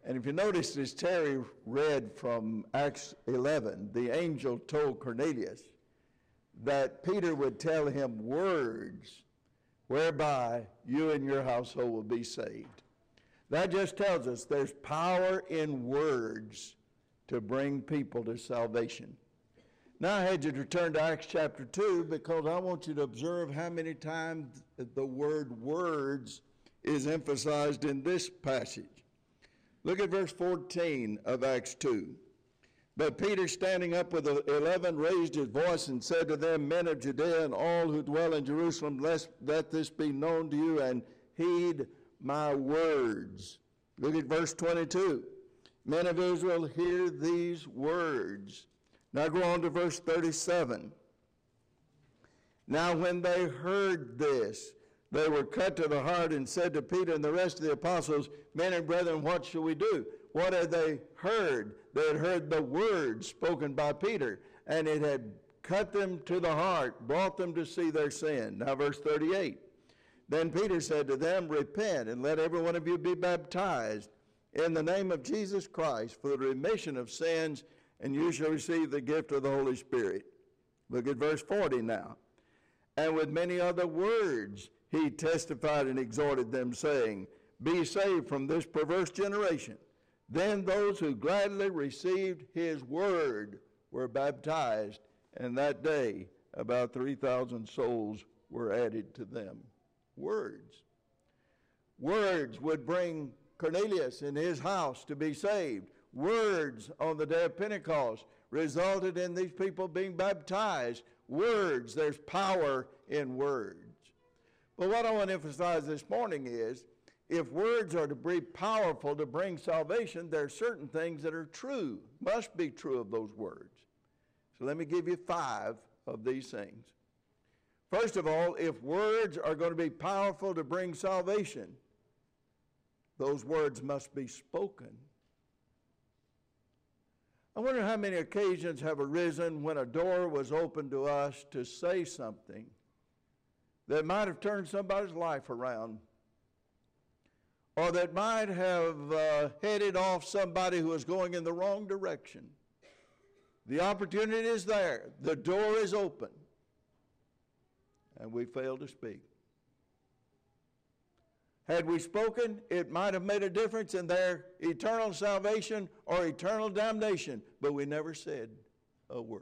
And if you notice, as Terry read from Acts 11, the angel told Cornelius that Peter would tell him words whereby you and your household will be saved. That just tells us there's power in words to bring people to salvation. Now I had you to turn to Acts chapter 2 because I want you to observe how many times the word words is emphasized in this passage. Look at verse 14 of Acts 2. But Peter, standing up with the 11, raised his voice and said to them, Men of Judea and all who dwell in Jerusalem, let this be known to you, and heed my words. Look at verse 22. Men of Israel, hear these words. Now go on to verse 37. Now when they heard this, they were cut to the heart and said to Peter and the rest of the apostles, Men and brethren, what shall we do? What had they heard? They had heard the words spoken by Peter, and it had cut them to the heart, brought them to see their sin. Now verse 38. Then Peter said to them, Repent, and let every one of you be baptized in the name of Jesus Christ for the remission of sins, and you shall receive the gift of the Holy Spirit. Look at verse 40 now. And with many other words he testified and exhorted them, saying, Be saved from this perverse generation. Then those who gladly received his word were baptized, and that day about 3,000 souls were added to them. Words. Words would bring Cornelius and his house to be saved. Words on the day of Pentecost resulted in these people being baptized. Words, there's power in words. But what I want to emphasize this morning is, if words are to be powerful to bring salvation, there are certain things that are true, must be true of those words. So let me give you 5 of these things. First of all, if words are going to be powerful to bring salvation, those words must be spoken. I wonder how many occasions have arisen when a door was opened to us to say something that might have turned somebody's life around, or that might have headed off somebody who was going in the wrong direction. The opportunity is there. The door is open. And we fail to speak. Had we spoken, it might have made a difference in their eternal salvation or eternal damnation, but we never said a word.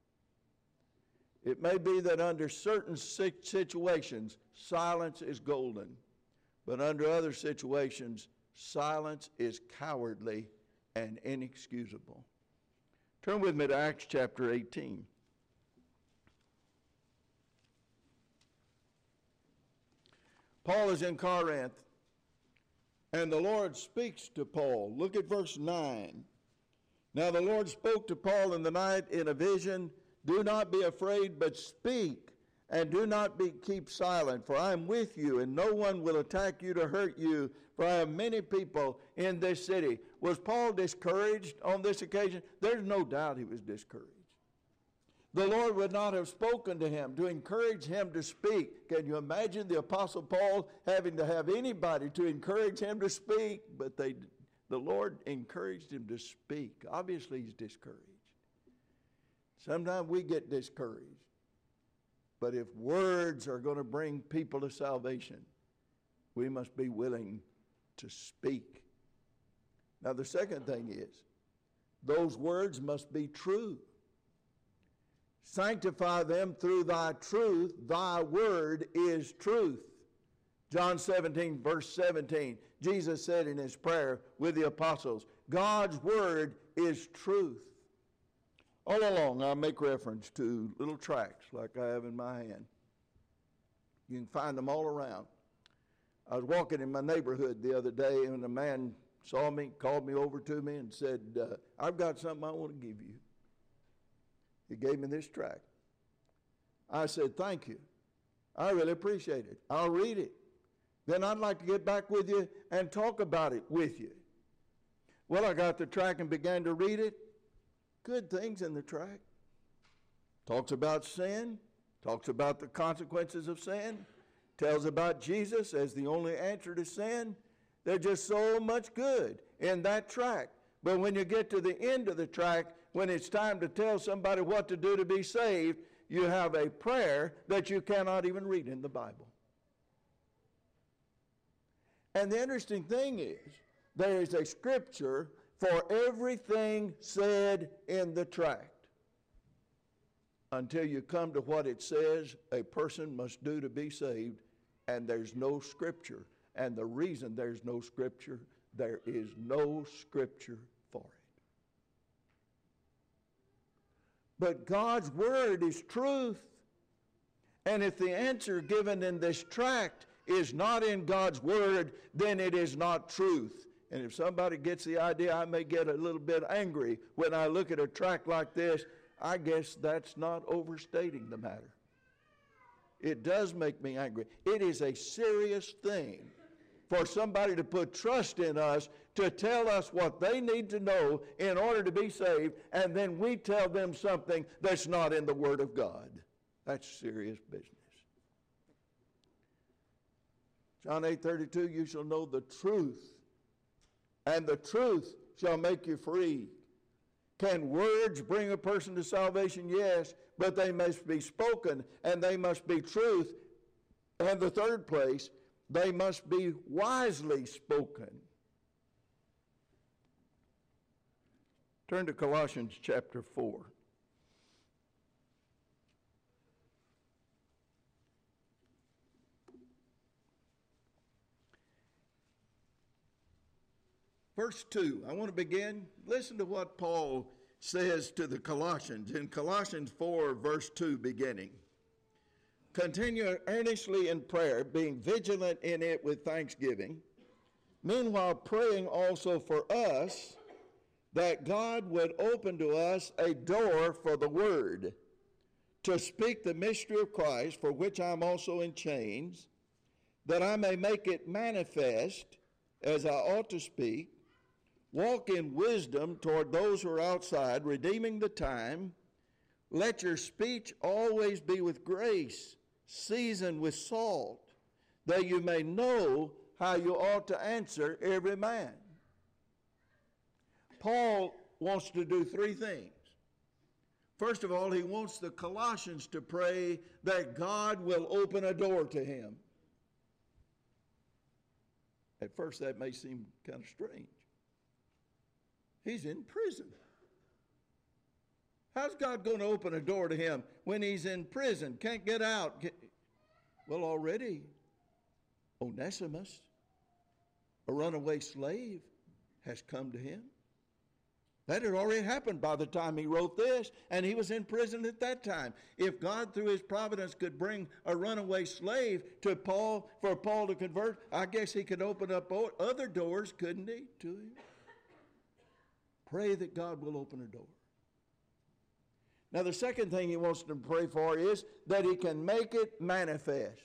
It may be that under certain situations, silence is golden. But under other situations, silence is cowardly and inexcusable. Turn with me to Acts chapter 18. Paul is in Corinth, and the Lord speaks to Paul. Look at verse 9. Now the Lord spoke to Paul in the night in a vision, Do not be afraid, but speak. And do not keep silent, for I am with you, and no one will attack you to hurt you, for I have many people in this city. Was Paul discouraged on this occasion? There's no doubt he was discouraged. The Lord would not have spoken to him to encourage him to speak. Can you imagine the Apostle Paul having to have anybody to encourage him to speak? But the Lord encouraged him to speak. Obviously, he's discouraged. Sometimes we get discouraged. But if words are going to bring people to salvation, we must be willing to speak. Now, the second thing is, those words must be true. Sanctify them through thy truth. Thy word is truth. John 17, verse 17, Jesus said in his prayer with the apostles, God's word is truth. All along, I make reference to little tracts like I have in my hand. You can find them all around. I was walking in my neighborhood the other day, and a man saw me, called me over to me, and said, I've got something I want to give you. He gave me this tract. I said, thank you. I really appreciate it. I'll read it. Then I'd like to get back with you and talk about it with you. Well, I got the tract and began to read it. Good things in the tract. Talks about sin, talks about the consequences of sin, tells about Jesus as the only answer to sin. There's just so much good in that tract. But when you get to the end of the tract, when it's time to tell somebody what to do to be saved, you have a prayer that you cannot even read in the Bible. And the interesting thing is, there is a scripture for everything said in the tract. Until you come to what it says a person must do to be saved, and there's no scripture. And the reason there's no scripture, there is no scripture for it. But God's word is truth. And if the answer given in this tract is not in God's word, then it is not truth. And if somebody gets the idea, I may get a little bit angry when I look at a tract like this, I guess that's not overstating the matter. It does make me angry. It is a serious thing for somebody to put trust in us to tell us what they need to know in order to be saved, and then we tell them something that's not in the Word of God. That's serious business. John 8:32, you shall know the truth, and the truth shall make you free. Can words bring a person to salvation? Yes, but they must be spoken, and they must be truth. And the third place, they must be wisely spoken. Turn to Colossians chapter 4. Verse 2, I want to begin. Listen to what Paul says to the Colossians in Colossians 4, verse 2 beginning. Continue earnestly in prayer, being vigilant in it with thanksgiving. Meanwhile, praying also for us, that God would open to us a door for the word, to speak the mystery of Christ, for which I am also in chains, that I may make it manifest as I ought to speak. Walk in wisdom toward those who are outside, redeeming the time. Let your speech always be with grace, seasoned with salt, that you may know how you ought to answer every man. Paul wants to do three things. First of all, he wants the Colossians to pray that God will open a door to him. At first, that may seem kind of strange. He's in prison. How's God going to open a door to him when he's in prison? Can't get out. Well, already Onesimus, a runaway slave, has come to him. That had already happened by the time he wrote this, and he was in prison at that time. If God, through his providence, could bring a runaway slave to Paul, for Paul to convert, I guess he could open up other doors, couldn't he, to him? Pray that God will open a door. Now, the second thing he wants to pray for is that he can make it manifest.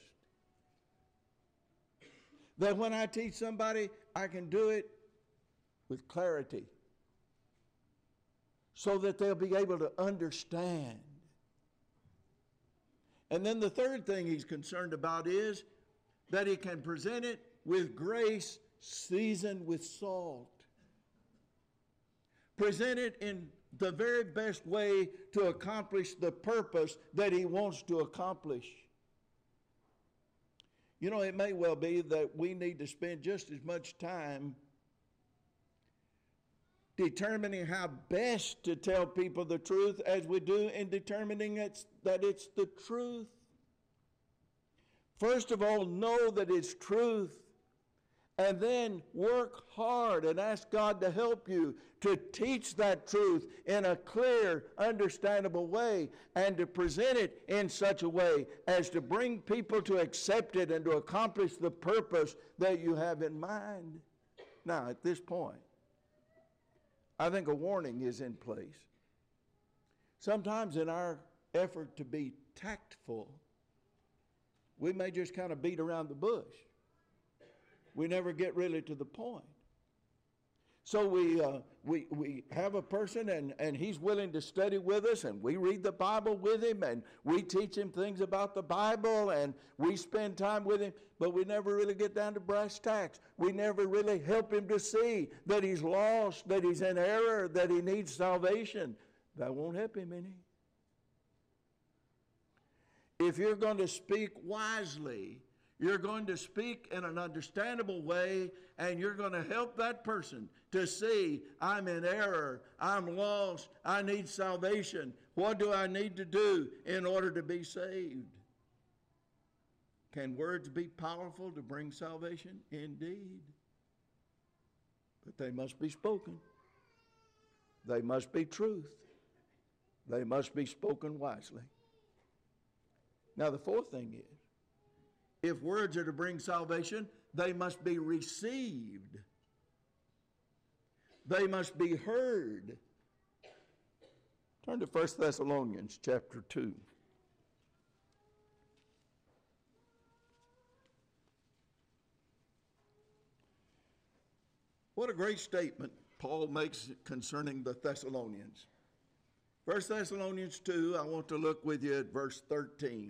That when I teach somebody, I can do it with clarity, so that they'll be able to understand. And then the third thing he's concerned about is that he can present it with grace seasoned with salt. Present it in the very best way to accomplish the purpose that he wants to accomplish. You know, it may well be that we need to spend just as much time determining how best to tell people the truth as we do in determining that it's the truth. First of all, know that it's truth, and then work hard and ask God to help you to teach that truth in a clear, understandable way, and to present it in such a way as to bring people to accept it and to accomplish the purpose that you have in mind. Now, at this point, I think a warning is in place. Sometimes in our effort to be tactful, we may just kind of beat around the bush. We never get really to the point. So we have a person, and he's willing to study with us, and we read the Bible with him, and we teach him things about the Bible, and we spend time with him, but we never really get down to brass tacks. We never really help him to see that he's lost, that he's in error, that he needs salvation. That won't help him any. If you're going to speak wisely, you're going to speak in an understandable way, and you're going to help that person to see, I'm in error, I'm lost, I need salvation. What do I need to do in order to be saved? Can words be powerful to bring salvation? Indeed. But they must be spoken. They must be truth. They must be spoken wisely. Now, the fourth thing is, if words are to bring salvation, they must be received. They must be heard. Turn to 1 Thessalonians chapter 2. What a great statement Paul makes concerning the Thessalonians. 1 Thessalonians 2, I want to look with you at verse 13.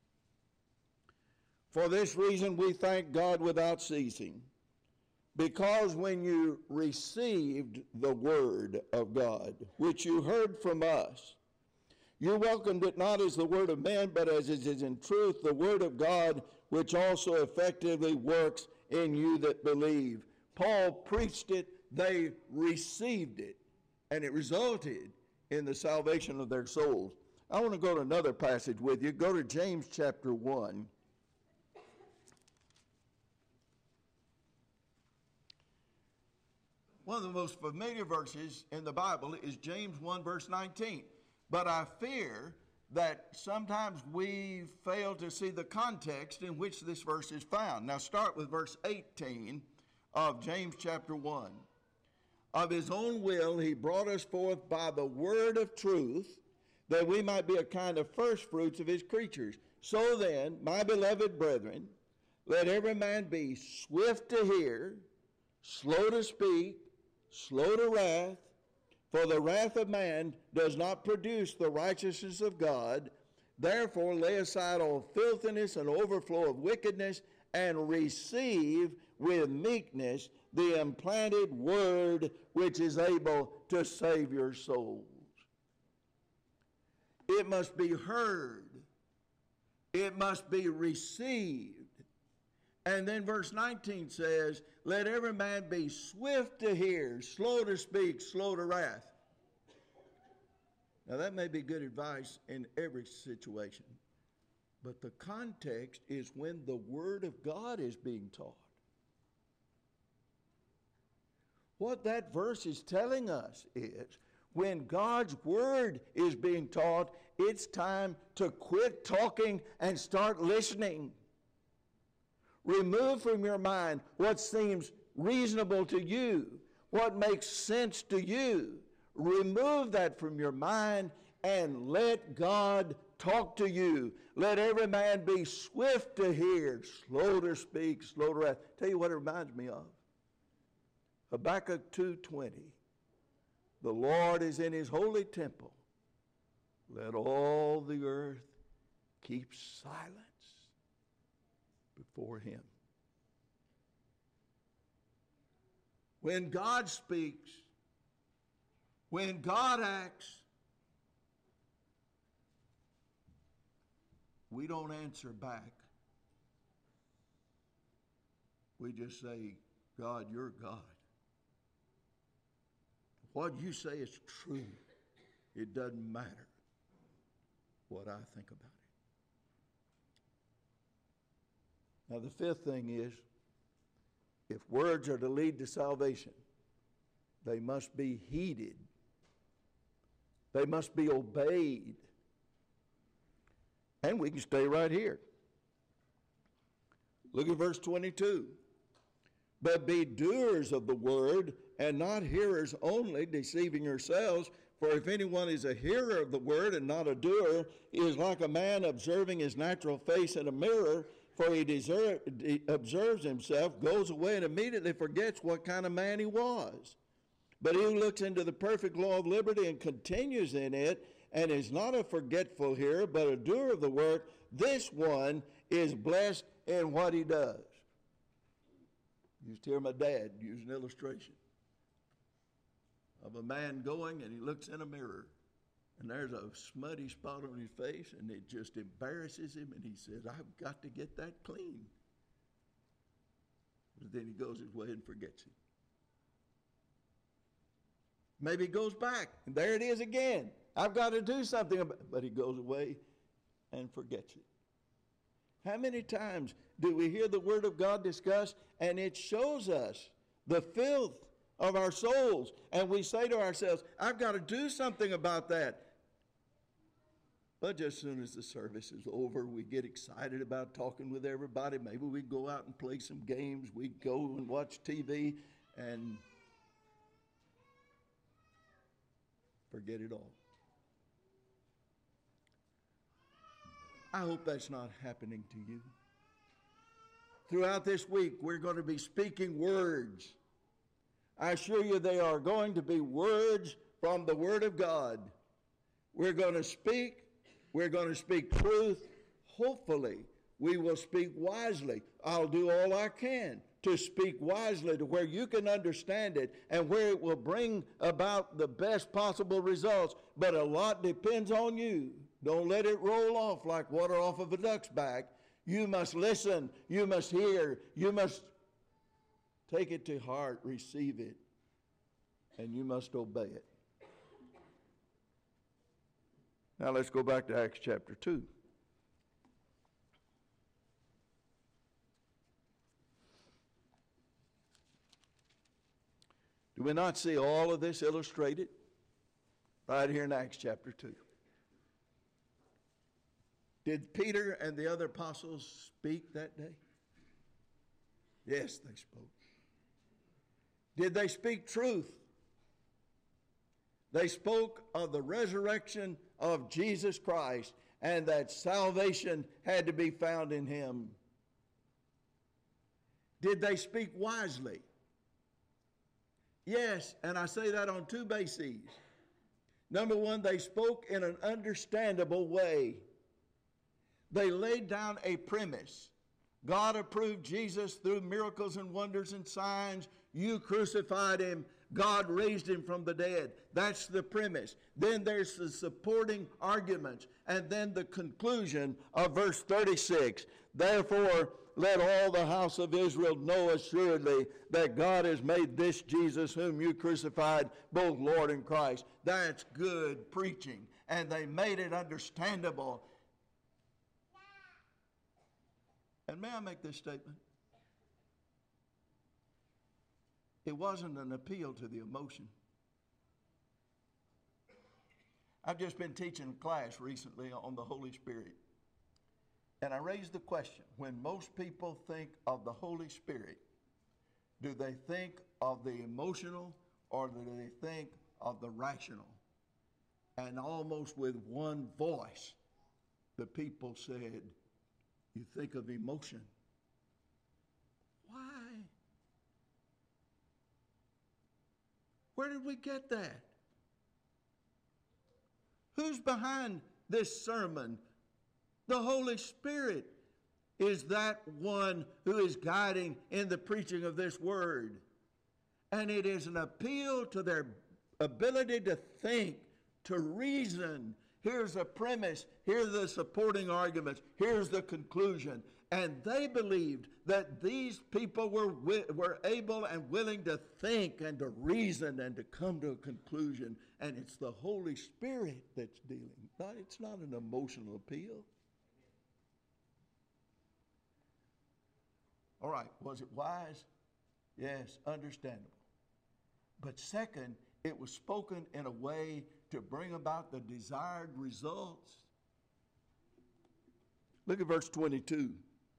For this reason we thank God without ceasing, because when you received the word of God, which you heard from us, you welcomed it not as the word of man, but as it is in truth the word of God, which also effectively works in you that believe. Paul preached it, they received it, and it resulted in the salvation of their souls. I want to go to another passage with you. Go to James chapter 1. One of the most familiar verses in the Bible is James 1, verse 19. But I fear that sometimes we fail to see the context in which this verse is found. Now start with verse 18 of James chapter 1. Of his own will he brought us forth by the word of truth, that we might be a kind of first fruits of his creatures. So then, my beloved brethren, let every man be swift to hear, slow to speak, slow to wrath, for the wrath of man does not produce the righteousness of God. Therefore lay aside all filthiness and overflow of wickedness, and receive with meekness the implanted word which is able to save your souls. It must be heard. It must be received. And then verse 19 says, let every man be swift to hear, slow to speak, slow to wrath. Now that may be good advice in every situation, but the context is when the word of God is being taught. What that verse is telling us is when God's word is being taught, it's time to quit talking and start listening. Remove from your mind what seems reasonable to you, what makes sense to you. Remove that from your mind and let God talk to you. Let every man be swift to hear, slow to speak, slow to wrath. Tell you what it reminds me of. Habakkuk 2:20. The Lord is in his holy temple. Let all the earth keep silence before him. When God speaks, when God acts, we don't answer back. We just say, God, you're God. What you say is true. It doesn't matter what I think about it. Now the fifth thing is, if words are to lead to salvation, they must be heeded. They must be obeyed. And we can stay right here. Look at verse 22. But be doers of the word, and not hearers only, deceiving yourselves. For if anyone is a hearer of the word and not a doer, he is like a man observing his natural face in a mirror. For he observes himself, goes away, and immediately forgets what kind of man he was. But he who looks into the perfect law of liberty and continues in it, and is not a forgetful hearer, but a doer of the work, this one is blessed in what he does. Used to hear my dad use an illustration of a man going and he looks in a mirror and there's a smutty spot on his face and it just embarrasses him and he says, I've got to get that clean. But then he goes his way and forgets it. Maybe he goes back and there it is again. I've got to do something about it. But he goes away and forgets it. How many times do we hear the Word of God discussed and it shows us the filth of our souls and we say to ourselves, I've got to do something about that. But just as soon as the service is over, we get excited about talking with everybody. Maybe we go out and play some games. We go and watch TV and forget it all. I hope that's not happening to you. Throughout this week, we're going to be speaking words. I assure you they are going to be words from the Word of God. We're going to speak truth. Hopefully, we will speak wisely. I'll do all I can to speak wisely to where you can understand it and where it will bring about the best possible results. But a lot depends on you. Don't let it roll off like water off of a duck's back. You must listen. You must hear. You must take it to heart, receive it, and you must obey it. Now let's go back to Acts chapter 2. Do we not see all of this illustrated right here in Acts chapter 2? Did Peter and the other apostles speak that day? Yes, they spoke. Did they speak truth? They spoke of the resurrection of Jesus Christ and that salvation had to be found in him. Did they speak wisely? Yes, and I say that on two bases. Number one, they spoke in an understandable way. They laid down a premise. God approved Jesus through miracles and wonders and signs. You crucified him. God raised him from the dead. That's the premise. Then there's the supporting arguments. And then the conclusion of verse 36. Therefore, let all the house of Israel know assuredly that God has made this Jesus whom you crucified both Lord and Christ. That's good preaching. And they made it understandable. And may I make this statement? It wasn't an appeal to the emotion. I've just been teaching a class recently on the Holy Spirit. And I raised the question, when most people think of the Holy Spirit, do they think of the emotional or do they think of the rational? And almost with one voice, the people said, you think of emotion. Why? Where did we get that? Who's behind this sermon? The Holy Spirit is that one who is guiding in the preaching of this word. And it is an appeal to their ability to think, to reason. Here's a premise. Here's the supporting arguments. Here's the conclusion. And they believed that these people were able and willing to think and to reason and to come to a conclusion. And it's the Holy Spirit that's dealing. It's not an emotional appeal. All right, was it wise? Yes, understandable. But second, it was spoken in a way to bring about the desired results. Look at verse 22.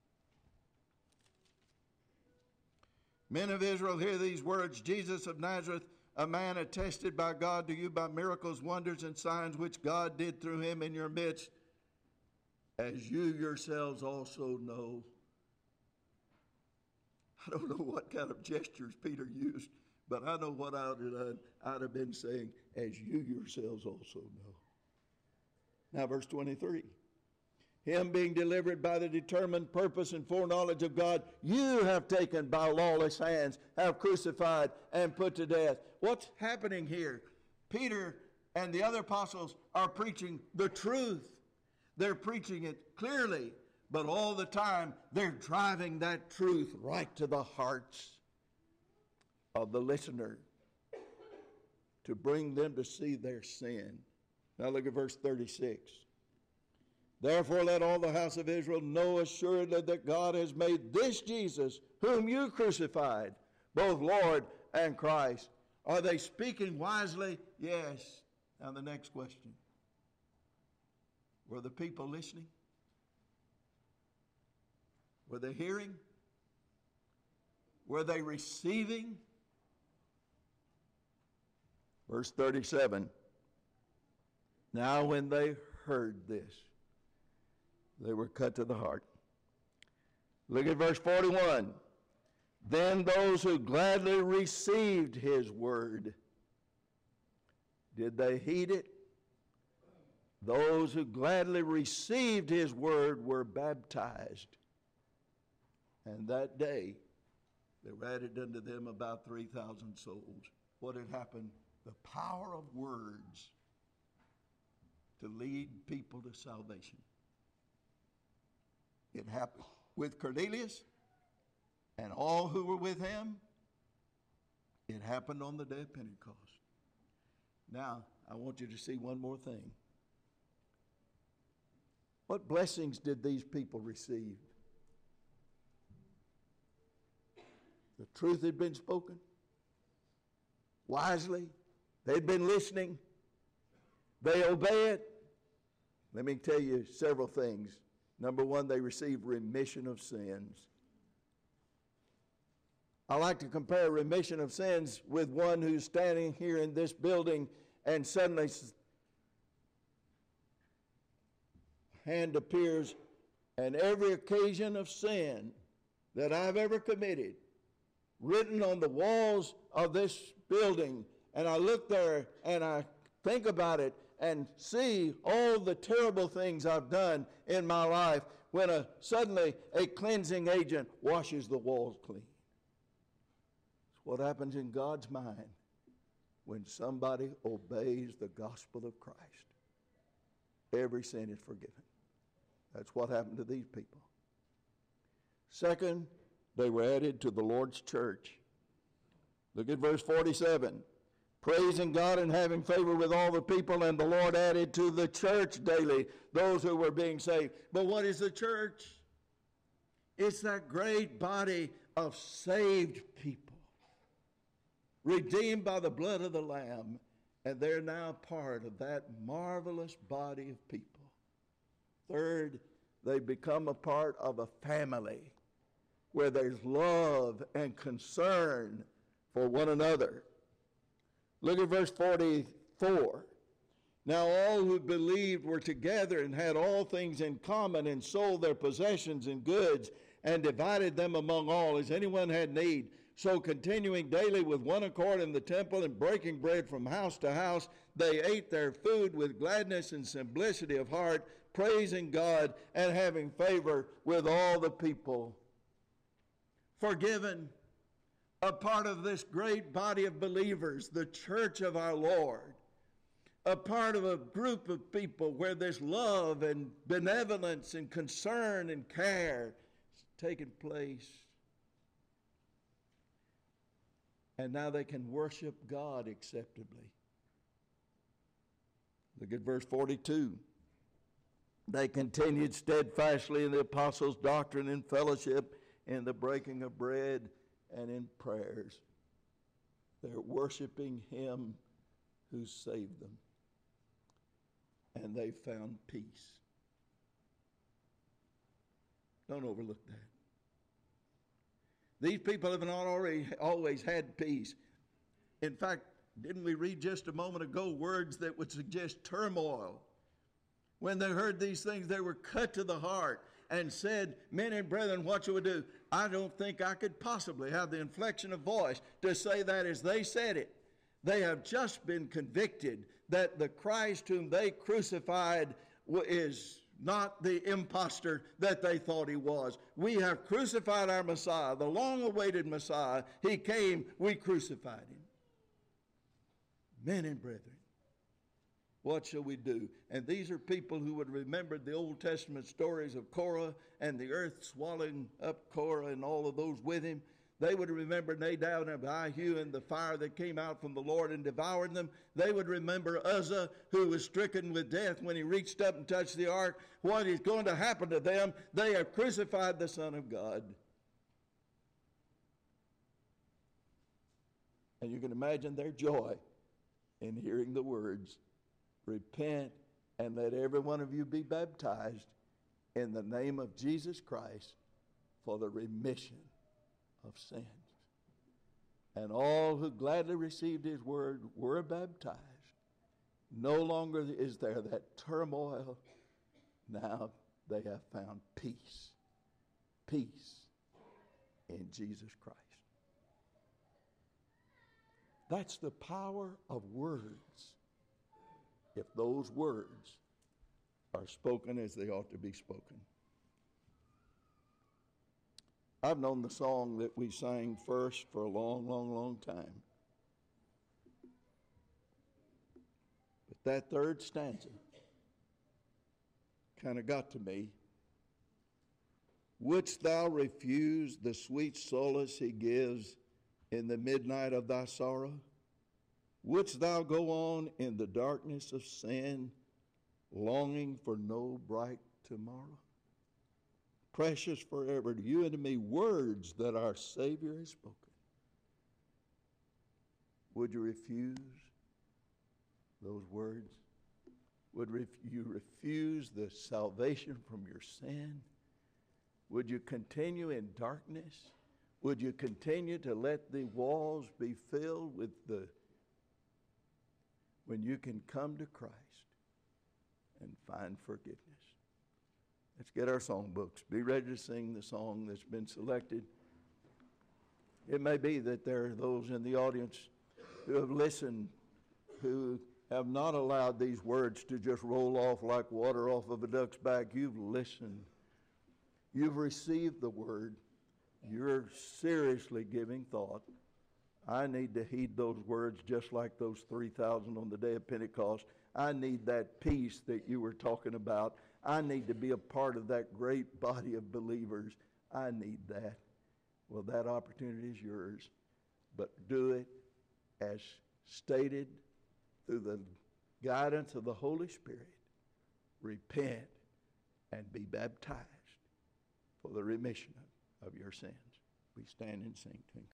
Men of Israel, hear these words. Jesus of Nazareth, a man attested by God to you by miracles, wonders, and signs which God did through him in your midst, as you yourselves also know. I don't know what kind of gestures Peter used, But I know what I would have done. I'd have been saying, as you yourselves also know. Now verse 23. Him being delivered by the determined purpose and foreknowledge of God, you have taken by lawless hands, have crucified and put to death. What's happening here? Peter and the other apostles are preaching the truth. They're preaching it clearly, but all the time they're driving that truth right to the hearts of the listener to bring them to see their sin. Now look at verse 36. Therefore let all the house of Israel know assuredly that God has made this Jesus, whom you crucified, both Lord and Christ. Are they speaking wisely? Yes. Now the next question. Were the people listening? Were they hearing? Were they receiving? Verse 37. Now when they heard this, they were cut to the heart. Look at verse 41. Then those who gladly received his word, did they heed it? Those who gladly received his word were baptized. And that day, there were added unto them about 3,000 souls. What had happened? The power of words to lead people to salvation. It happened with Cornelius and all who were with him. It happened on the day of Pentecost. Now, I want you to see one more thing. What blessings did these people receive? The truth had been spoken wisely. They'd been listening. They obey it. Let me tell you several things. Number one, they received remission of sins. I like to compare remission of sins with one who's standing here in this building and suddenly hand appears, and every occasion of sin that I've ever committed written on the walls of this building, and I look there and I think about it and see all the terrible things I've done in my life when suddenly a cleansing agent washes the walls clean. It's what happens in God's mind when somebody obeys the gospel of Christ. Every sin is forgiven. That's what happened to these people. Second, they were added to the Lord's church. Look at verse 47. Praising God and having favor with all the people, and the Lord added to the church daily those who were being saved. But what is the church? It's that great body of saved people, redeemed by the blood of the Lamb, and they're now part of that marvelous body of people. Third, they become a part of a family where there's love and concern for one another. Look at verse 44. Now all who believed were together and had all things in common, and sold their possessions and goods and divided them among all as anyone had need. So continuing daily with one accord in the temple and breaking bread from house to house, they ate their food with gladness and simplicity of heart, praising God and having favor with all the people. Forgiven, a part of this great body of believers, the church of our Lord, a part of a group of people where there's love and benevolence and concern and care is taking place. And now they can worship God acceptably. Look at verse 42. They continued steadfastly in the apostles' doctrine and fellowship, in the breaking of bread, and in prayers. They're worshiping him who saved them. And they found peace. Don't overlook that. These people have not always had peace. In fact, didn't we read just a moment ago words that would suggest turmoil? When they heard these things, they were cut to the heart and said, men and brethren, what shall we do? I don't think I could possibly have the inflection of voice to say that as they said it. They have just been convicted that the Christ whom they crucified is not the impostor that they thought he was. We have crucified our Messiah, the long-awaited Messiah. He came, we crucified him. Men and brethren, what shall we do? And these are people who would remember the Old Testament stories of Korah and the earth swallowing up Korah and all of those with him. They would remember Nadab and Abihu and the fire that came out from the Lord and devoured them. They would remember Uzzah, who was stricken with death when he reached up and touched the ark. What is going to happen to them? They have crucified the Son of God. And you can imagine their joy in hearing the words, repent and let every one of you be baptized in the name of Jesus Christ for the remission of sins. And all who gladly received his word were baptized. No longer is there that turmoil. Now they have found peace. Peace in Jesus Christ. That's the power of words. If those words are spoken as they ought to be spoken. I've known the song that we sang first for a long, long, long time. But that third stanza kind of got to me. Wouldst thou refuse the sweet solace he gives in the midnight of thy sorrow? Wouldst thou go on in the darkness of sin, longing for no bright tomorrow? Precious forever to you and to me, words that our Savior has spoken. Would you refuse those words? Would you refuse the salvation from your sin? Would you continue in darkness? Would you continue to let the walls be filled with when you can come to Christ and find forgiveness? Let's get our songbooks. Be ready to sing the song that's been selected. It may be that there are those in the audience who have listened, who have not allowed these words to just roll off like water off of a duck's back. You've listened. You've received the word. You're seriously giving thought. I need to heed those words just like those 3,000 on the day of Pentecost. I need that peace that you were talking about. I need to be a part of that great body of believers. I need that. Well, that opportunity is yours. But do it as stated through the guidance of the Holy Spirit. Repent and be baptized for the remission of your sins. We stand and sing to encourage.